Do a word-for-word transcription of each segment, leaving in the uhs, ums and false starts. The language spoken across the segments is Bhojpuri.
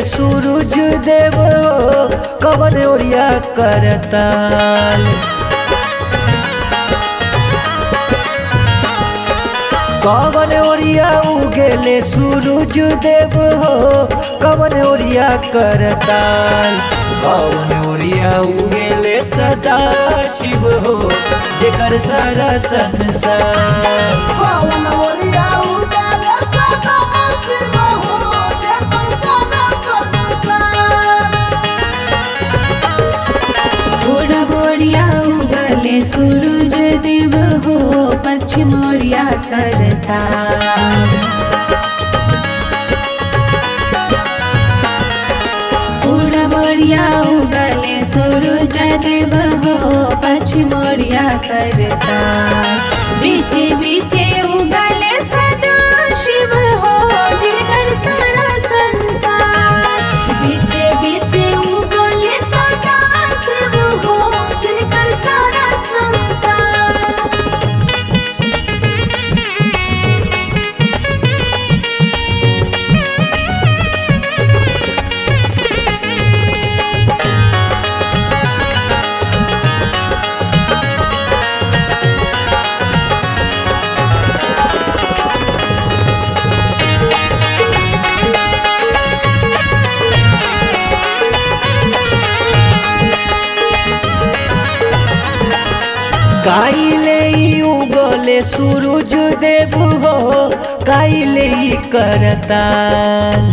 सूरज देव हो कवन ओरिया करताल। कवन ओरिया उगेले सूरज देव हो कवन ओरिया करताल। कवन ओरिया उगेले सदा शिव हो जेकर सारा संसार। कवन ओरिया उगेले सदा शिव हो जेकर सारा संसार। पूरब ओरिया उगले सूरज देव हो पश्चिम ओरिया करताल। पूरब ओरिया उगले सूरज देव हो पश्चिम ओरिया करताल। बीचे बीचे उगले सदा शिव हो जिनकर सारा संसार। बीचे बीचे उगले सदा शिव हो जिनकर सारा संसार। काइले उगले सूरज देव हो काइले करताल।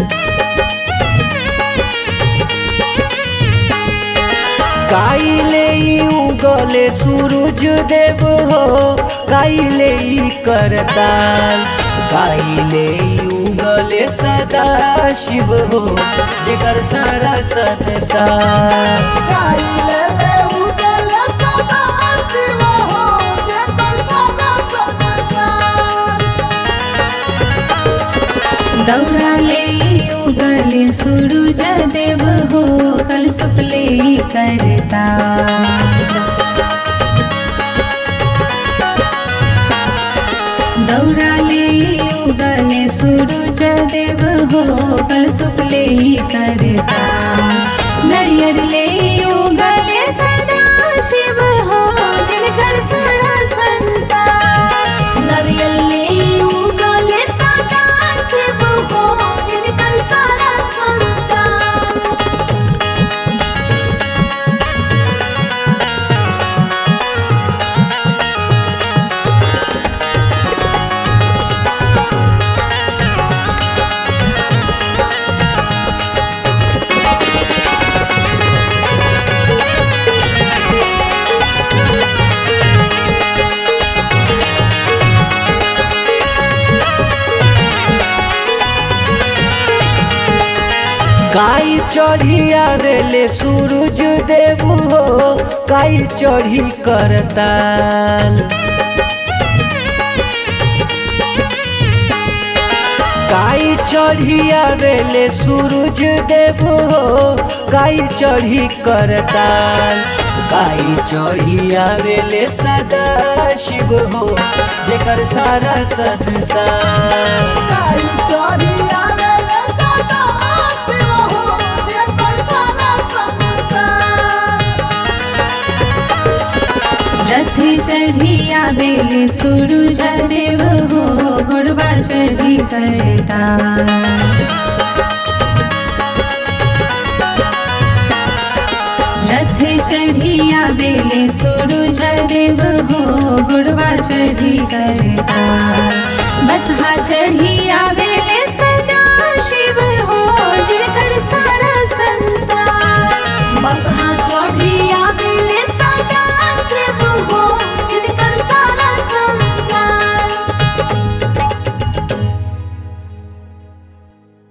काइले उगले सूरज देव हो काइले करताल। काइले उगले सदा शिव हो जेकर सारा संसार। काइले उगले सदा शिव हो जेकर सारा संसार। दौड़ाले उगले सूरज देव हो कल सुपले करताल। दौड़ाले उगले सूरज देव हो कल सुपले करताल। नरियर ले उगले सदा शिव हो जिनकर सारा संसार। नारियल ले उगले सदा शिव हो जिनकर सारा संसार। काई चढ़ी आवेले सूरज देव हो काई चढ़ी करताल। काई चढ़ी आवेले सूरज देव हो काई चढ़ी करताल। काई चढ़ी आवेले सदा शिव हो जेकर सारा संसार। काई चढ़ी आवेले सदा शिव हो जेकर सारा संसार। रथ चढ़ी आवेले सूरज देव हो घोड़वा चढ़ी करताल। रथ चढ़ी आवेले सूरज देव हो घोड़वा चढ़ी करताल। बसहा चढ़ी